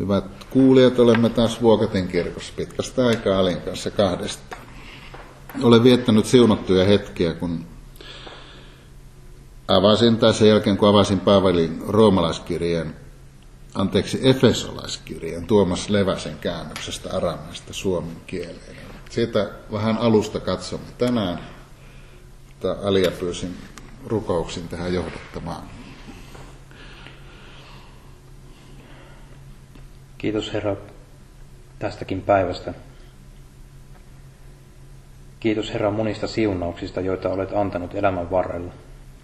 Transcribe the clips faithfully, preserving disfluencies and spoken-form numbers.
Hyvät kuulijat, olemme taas Vuokatin kirkossa pitkästä aikaa Alin kanssa kahdestaan. Olen viettänyt siunattuja hetkiä, kun avasin, tai sen jälkeen kun avasin Paavalin roomalaiskirjeen, anteeksi, efesolaiskirjeen Tuomas Leväsen käännöksestä arameasta suomen kieleen. Siitä vähän alusta katsomme tänään, mutta Alia pyysin rukouksin tähän johdattamaan. Kiitos Herra tästäkin päivästä. Kiitos Herra monista siunauksista, joita olet antanut elämän varrella.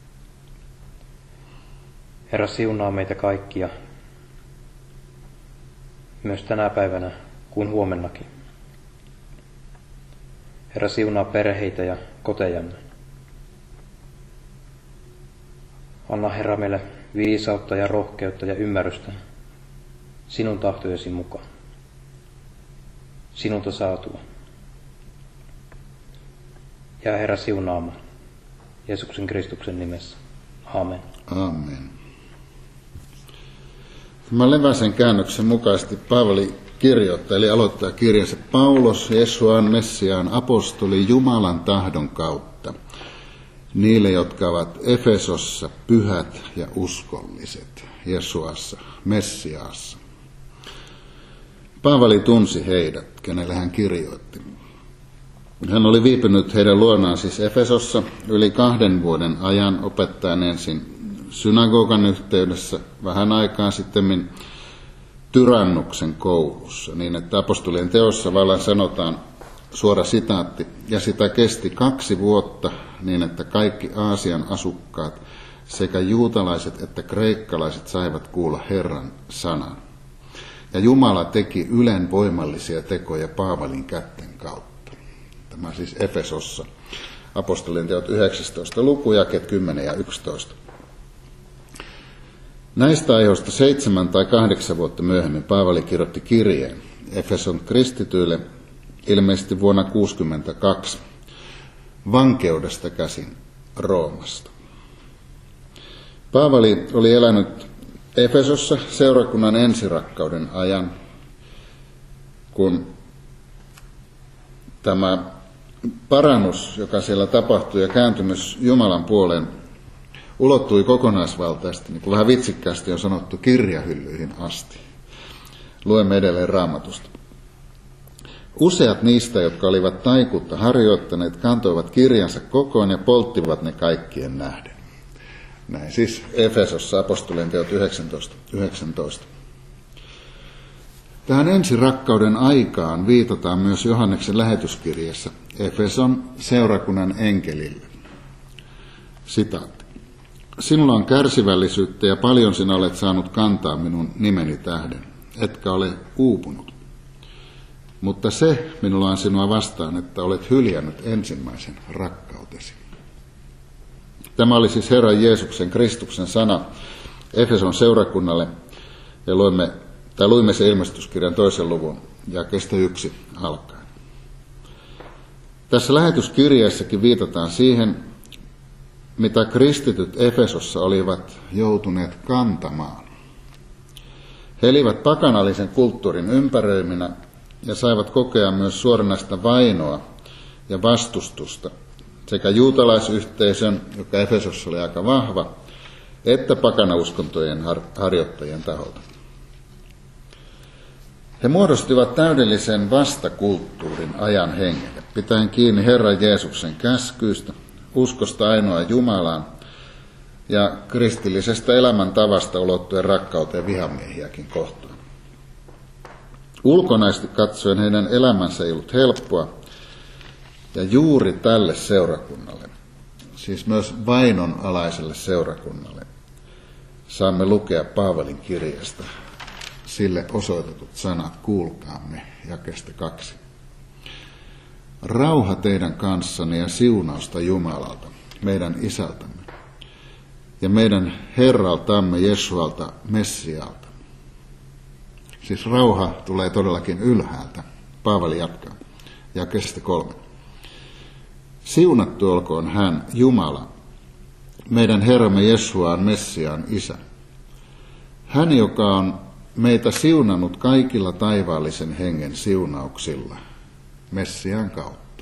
Herra siunaa meitä kaikkia, myös tänä päivänä kuin huomennakin. Herra siunaa perheitä ja kotejamme. Anna Herra meille viisautta ja rohkeutta ja ymmärrystä sinun tahtojesi mukaan, sinulta saatua. Ja Herra siunaamaan Jeesuksen Kristuksen nimessä. Amen. Amen. Tämän Leväsen käännöksen mukaisesti Paavali kirjoittaa, eli aloittaa kirjansa: Paulos, Jesuan Messiaan apostoli Jumalan tahdon kautta, niille, jotka ovat Efesossa pyhät ja uskolliset, Jesuassa, Messiaassa. Paavali tunsi heidät, kenelle hän kirjoitti. Hän oli viipynyt heidän luonaan siis Efesossa yli kahden vuoden ajan opettaen ensin synagogan yhteydessä, vähän aikaa sitten Tyrannuksen koulussa, niin että apostolien teossa vallan sanotaan suora sitaatti: ja sitä kesti kaksi vuotta niin, että kaikki Aasian asukkaat, sekä juutalaiset että kreikkalaiset, saivat kuulla Herran sanan. Ja Jumala teki ylenvoimallisia tekoja Paavalin kätten kautta. Tämä siis Efesossa. Apostolien teot yhdeksästoista luku, jakeet kymmenen ja yksitoista. Näistä aiheista seitsemän tai kahdeksan vuotta myöhemmin Paavali kirjoitti kirjeen Efeson kristityille, ilmeisesti vuonna kuusikymmentäkaksi, vankeudesta käsin Roomasta. Paavali oli elänyt Efesossa seurakunnan ensirakkauden ajan, kun tämä parannus, joka siellä tapahtui, ja kääntymys Jumalan puoleen ulottui kokonaisvaltaisesti, niin kuin vähän vitsikkäästi on sanottu, kirjahyllyihin asti. Luemme edelleen Raamatusta. Useat niistä, jotka olivat taikuutta harjoittaneet, kantoivat kirjansa kokoon ja polttivat ne kaikkien nähden. Näin siis Efesossa, apostolien teot yhdeksäntoista yhdeksäntoista. Tähän ensirakkauden aikaan viitataan myös Johanneksen lähetyskirjassa Efeson seurakunnan enkelille. Sitaatti: sinulla on kärsivällisyyttä ja paljon sinä olet saanut kantaa minun nimeni tähden, etkä ole uupunut. Mutta se minulla on sinua vastaan, että olet hyljännyt ensimmäisen rakkautesi. Tämä oli siis Herran Jeesuksen Kristuksen sana Efeson seurakunnalle, ja luimme, tai luimme se ilmestyskirjan toisen luvun jakeesta yksi alkaen. Tässä lähetyskirjassakin viitataan siihen, mitä kristityt Efesossa olivat joutuneet kantamaan. He elivät pakanallisen kulttuurin ympäröiminä ja saivat kokea myös suoranaista vainoa ja vastustusta sekä juutalaisyhteisön, joka Efesossa oli aika vahva, että pakanauskontojen harjoittajien taholta. He muodostivat täydellisen vastakulttuurin ajan hengelle, pitäen kiinni Herran Jeesuksen käskyistä, uskosta ainoa Jumalaan ja kristillisestä elämäntavasta ulottuen rakkauteen vihamiehiäkin kohtaan. Ulkonaisesti katsoen heidän elämänsä ei ollut helppoa, ja juuri tälle seurakunnalle, siis myös vainon alaiselle seurakunnalle, saamme lukea Paavalin kirjasta sille osoitetut sanat, kuulkaamme, jakeesta kaksi. Rauha teidän kanssanne ja siunausta Jumalalta, meidän Isältämme, ja meidän Herraltamme Jesualta Messiaalta. Siis rauha tulee todellakin ylhäältä. Paavali jatkaa, jakeesta kolme. Siunattu olkoon hän, Jumala, meidän Herramme Jesuaan Messiaan Isä. Hän, joka on meitä siunannut kaikilla taivaallisen hengen siunauksilla Messiaan kautta.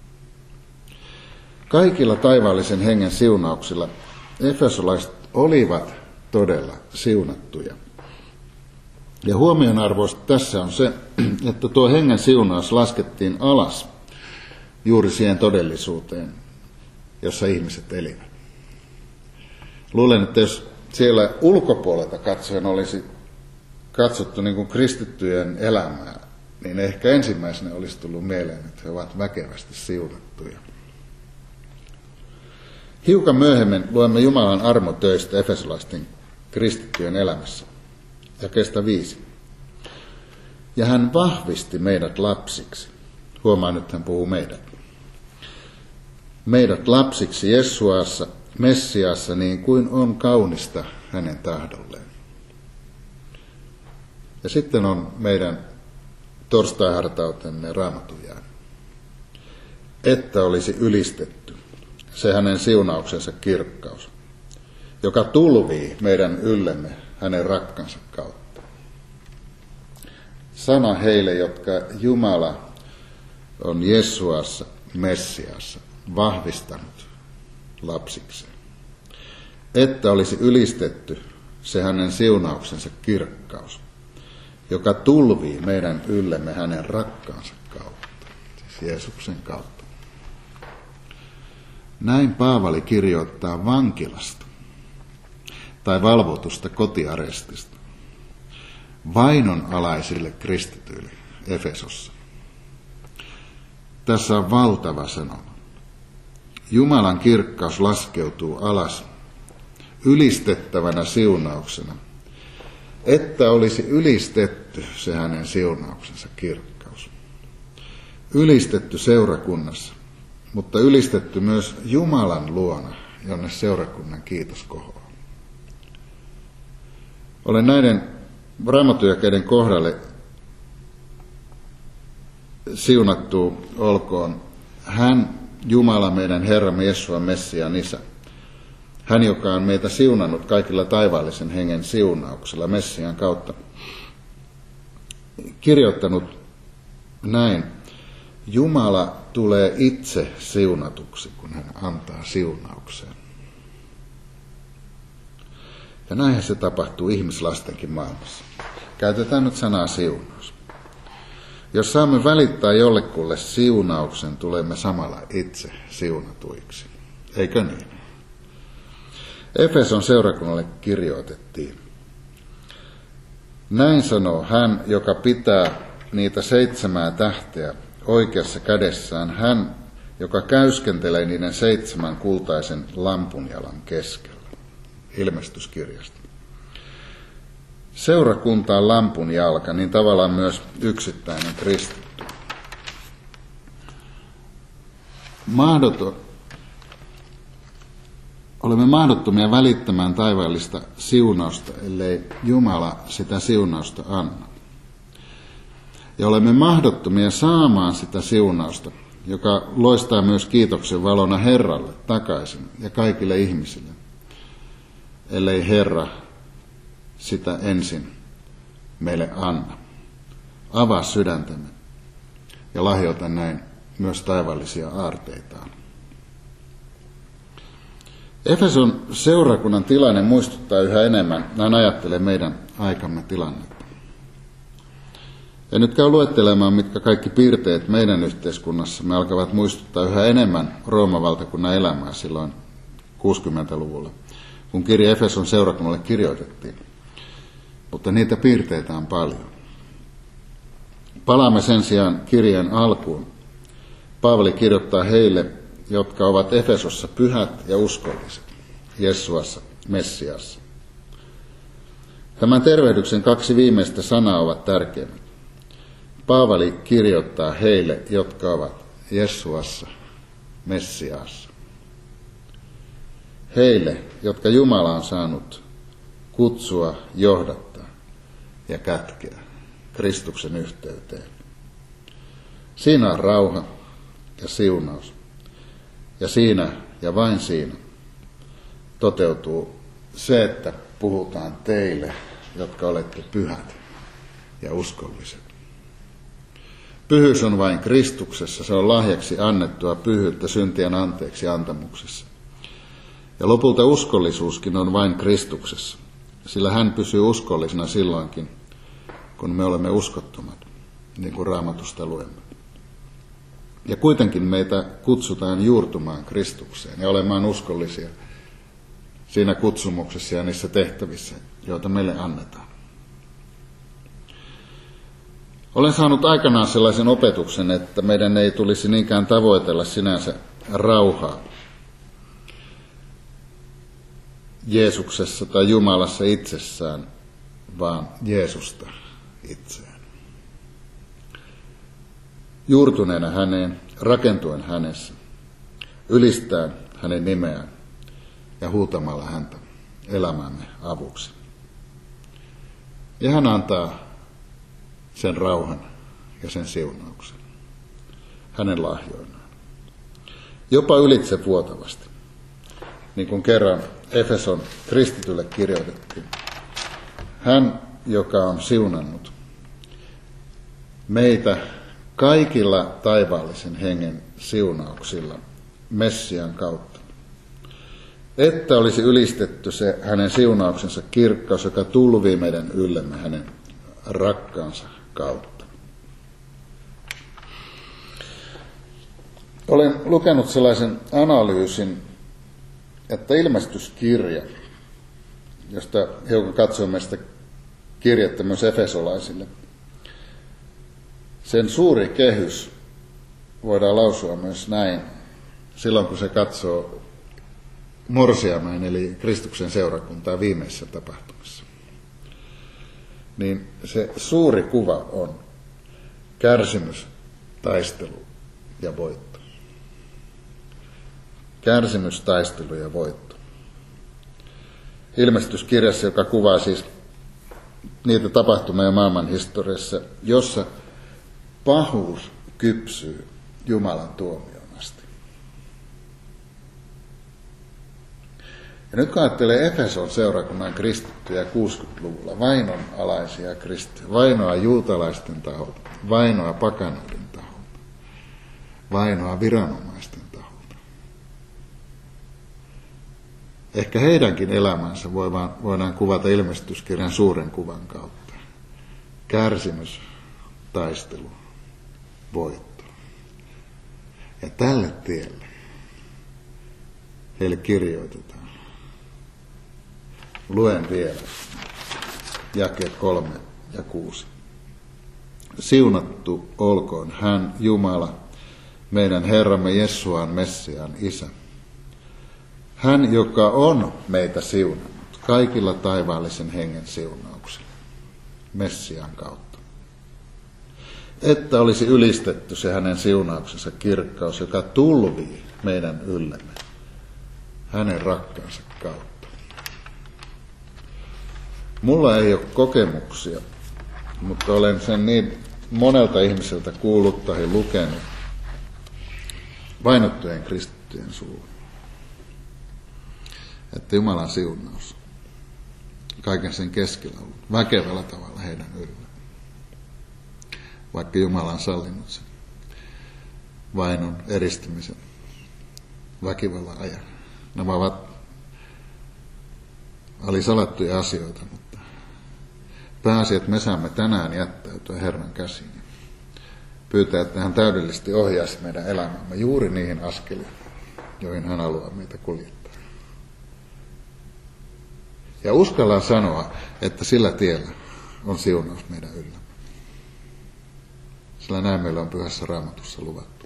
Kaikilla taivaallisen hengen siunauksilla efesolaiset olivat todella siunattuja. Ja huomionarvoista tässä on se, että tuo hengen siunaus laskettiin alas juuri siihen todellisuuteen, jossa ihmiset elivät. Luulen, että jos siellä ulkopuolelta katsoen olisi katsottu niin kuin kristittyjen elämää, niin ehkä ensimmäisenä olisi tullut mieleen, että he ovat väkevästi siunattuja. Hiukan myöhemmin luemme Jumalan armotöistä efesolaisten kristittyjen elämässä. Jakeesta viisi. Ja hän vahvisti meidät lapsiksi. Huomaa, nyt hän puhuu meidät. Meidät lapsiksi Jesuassa, Messiassa, niin kuin on kaunista hänen tahdolleen. Ja sitten on meidän torstaihartautemme Raamatun jää. Että olisi ylistetty se hänen siunauksensa kirkkaus, joka tulvii meidän yllemme hänen rakkansa kautta. Sana heille, jotka Jumala on Jesuassa, Messiassa, vahvistanut lapsikseen. Että olisi ylistetty se hänen siunauksensa kirkkaus, joka tulvii meidän yllemme hänen rakkaansa kautta, siis Jeesuksen kautta. Näin Paavali kirjoittaa vankilasta tai valvotusta kotiarestista vainon alaisille kristityille Efesossa. Tässä on valtava sanoma. Jumalan kirkkaus laskeutuu alas ylistettävänä siunauksena, että olisi ylistetty se hänen siunauksensa kirkkaus. Ylistetty seurakunnassa, mutta ylistetty myös Jumalan luona, jonne seurakunnan kiitos kohoaa. Olen näiden raamattujakeiden kohdalle siunattu olkoon hän, Jumala, meidän Herramme Jesua, Messiaan Isä. Hän, joka on meitä siunannut kaikilla taivaallisen hengen siunauksella Messiaan kautta. Kirjoittanut näin: Jumala tulee itse siunatuksi, kun hän antaa siunauksen. Ja näinhän se tapahtuu ihmislastenkin maailmassa. Käytetään nyt sanaa siunaus. Jos saamme välittää jollekulle siunauksen, tulemme samalla itse siunatuiksi. Eikö niin? Efeson seurakunnalle kirjoitettiin: näin sanoo hän, joka pitää niitä seitsemää tähteä oikeassa kädessään, hän, joka käyskentelee niiden seitsemän kultaisen lampunjalan keskellä. Ilmestyskirjasta. Seurakunta on lampun jalka, niin tavallaan myös yksittäinen kristitty. Mahdoton. Olemme mahdottomia välittämään taivaallista siunausta, ellei Jumala sitä siunausta anna. Ja olemme mahdottomia saamaan sitä siunausta, joka loistaa myös kiitoksen valona Herralle takaisin ja kaikille ihmisille, ellei Herra sitä ensin meille anna. Avaa sydäntämme ja lahjoita näin myös taivaallisia aarteitaan. Efeson seurakunnan tilanne muistuttaa yhä enemmän, näin ajattelen, meidän aikamme tilannetta. En nyt käy luettelemaan, mitkä kaikki piirteet meidän yhteiskunnassamme alkavat muistuttaa yhä enemmän Rooman valtakunnan elämää silloin kuusikymmentäluvulla, kun kirja Efeson seurakunnalle kirjoitettiin. Mutta niitä piirteitä on paljon. Palaamme sen sijaan kirjeen alkuun. Paavali kirjoittaa heille, jotka ovat Efesossa pyhät ja uskolliset, Jesuassa, Messiassa. Tämän tervehdyksen kaksi viimeistä sanaa ovat tärkeimmät. Paavali kirjoittaa heille, jotka ovat Jesuassa, Messiassa. Heille, jotka Jumala on saanut kutsua, johdattaa ja kätkeä Kristuksen yhteyteen. Siinä on rauha ja siunaus. Ja siinä ja vain siinä toteutuu se, että puhutaan teille, jotka olette pyhät ja uskolliset. Pyhyys on vain Kristuksessa, se on lahjaksi annettua pyhyyttä syntien anteeksi antamuksessa. Ja lopulta uskollisuuskin on vain Kristuksessa, sillä hän pysyy uskollisena silloinkin, kun me olemme uskottomat, niin kuin Raamatusta luemme. Ja kuitenkin meitä kutsutaan juurtumaan Kristukseen ja olemaan uskollisia siinä kutsumuksessa ja niissä tehtävissä, joita meille annetaan. Olen saanut aikanaan sellaisen opetuksen, että meidän ei tulisi niinkään tavoitella sinänsä rauhaa Jeesuksessa tai Jumalassa itsessään, vaan Jeesusta itseään. Juurtuneena häneen, rakentuen hänessä, ylistäen hänen nimeään ja huutamalla häntä elämämme avuksi. Ja hän antaa sen rauhan ja sen siunauksen hänen lahjoinaan. Jopa ylitse vuotavasti, niin kuin kerran Efeson kristitylle kirjoitettiin. Hän, joka on siunannut meitä kaikilla taivaallisen hengen siunauksilla Messian kautta, että olisi ylistetty se hänen siunauksensa kirkkaus, joka tulvii meidän yllemme hänen rakkaansa kautta. Olen lukenut sellaisen analyysin, että ilmestyskirja, josta hiukan katsomme sitä kirjettä myös efesolaisille, sen suuri kehys voidaan lausua myös näin, silloin kun se katsoo morsiamen eli Kristuksen seurakuntaa viimeisessä tapahtumassa. Niin se suuri kuva on kärsimys, taistelu ja voitto. Kärsimys, taistelu ja voitto. Ilmestyskirjassa, joka kuvaa siis niitä tapahtumia maailman historiassa, jossa pahuus kypsyy Jumalan tuomioon asti. Ja nyt kun ajattelee Efeson seurakunnan kristittyjä kuusikymmentäluvulla, vainon alaisia kristittyjä, vainoa juutalaisten taholta, vainoa pakanoiden taholta, vainoa viranomaisten taholta. Ehkä heidänkin elämänsä voidaan kuvata ilmestyskirjan suuren kuvan kautta. Kärsimys, taistelu, voitto. Ja tälle tielle heille kirjoitetaan. Luen vielä jakeet kolme ja kuusi. Siunattu olkoon hän, Jumala, meidän Herramme Jesuaan Messiaan Isä. Hän, joka on meitä siunannut kaikilla taivaallisen hengen siunauksilla, Messiaan kautta. Että olisi ylistetty se hänen siunauksensa kirkkaus, joka tulvii meidän yllemme, hänen rakkaansa kautta. Mulla ei ole kokemuksia, mutta olen sen niin monelta ihmiseltä kuullut tai lukenut vainottujen kristittyjen suulla. Että Jumalan siunaus kaiken sen keskellä on väkevällä tavalla heidän yllä. Vaikka Jumala on sallinut sen vainon, eristymisen, väkivallan ajan. Nämä ovat alisalattuja asioita, mutta pääasia, että me saamme tänään jättäytyä Herran käsiin. Pyytää, että hän täydellisesti ohjaisi meidän elämämme juuri niihin askeliin, joihin hän haluaa meitä kuljettaa. Ja uskallaan sanoa, että sillä tiellä on siunaus meidän yllä. Sillä näin meillä on Pyhässä Raamatussa luvattu.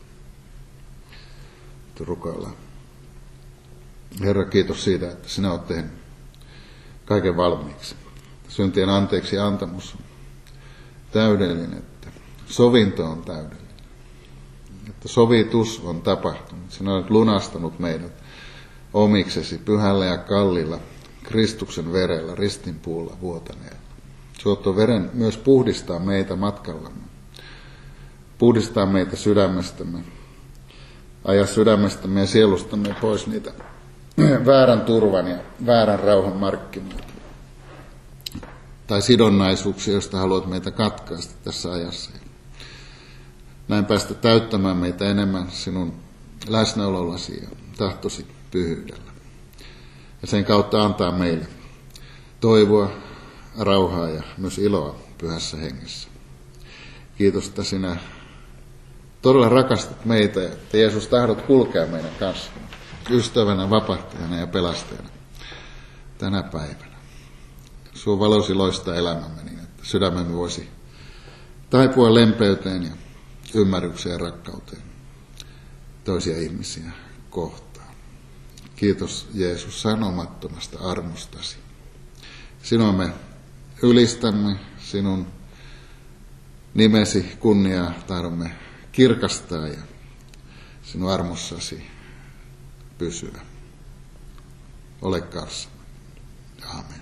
Että rukoillaan. Herra, kiitos siitä, että sinä olet tehnyt kaiken valmiiksi. Syntien anteeksi antamus on täydellinen, että sovinto on täydellinen. Että sovitus on tapahtunut. Sinä olet lunastanut meidät omiksesi pyhällä ja kallilla Kristuksen verellä, ristinpuulla vuotaneella. Suotto veren myös puhdistaa meitä matkallamme. Puhdistaa meitä sydämestämme. Aja sydämestämme ja sielustamme pois niitä väärän turvan ja väärän rauhan markkinoita. tai sidonnaisuuksia, joista haluat meitä katkaista tässä ajassa. Näin päästä täyttämään meitä enemmän sinun läsnäolollasi ja tahtosi pyhyydellä. Ja sen kautta antaa meille toivoa, rauhaa ja myös iloa pyhässä hengessä. Kiitos, että sinä todella rakastat meitä ja että Jeesus tahdot kulkea meidän kanssa ystävänä, vapahtajana ja pelastajana tänä päivänä. Sun valosi loistaa elämämme niin, että sydämemme voisi taipua lempeyteen ja ymmärrykseen ja rakkauteen toisia ihmisiä kohtaan. Kiitos Jeesus sanomattomasta armostasi. Sinua me ylistämme, sinun nimesi kunniaa tahdomme kirkastaa ja sinun armossasi pysyä. Ole kanssamme. Amen.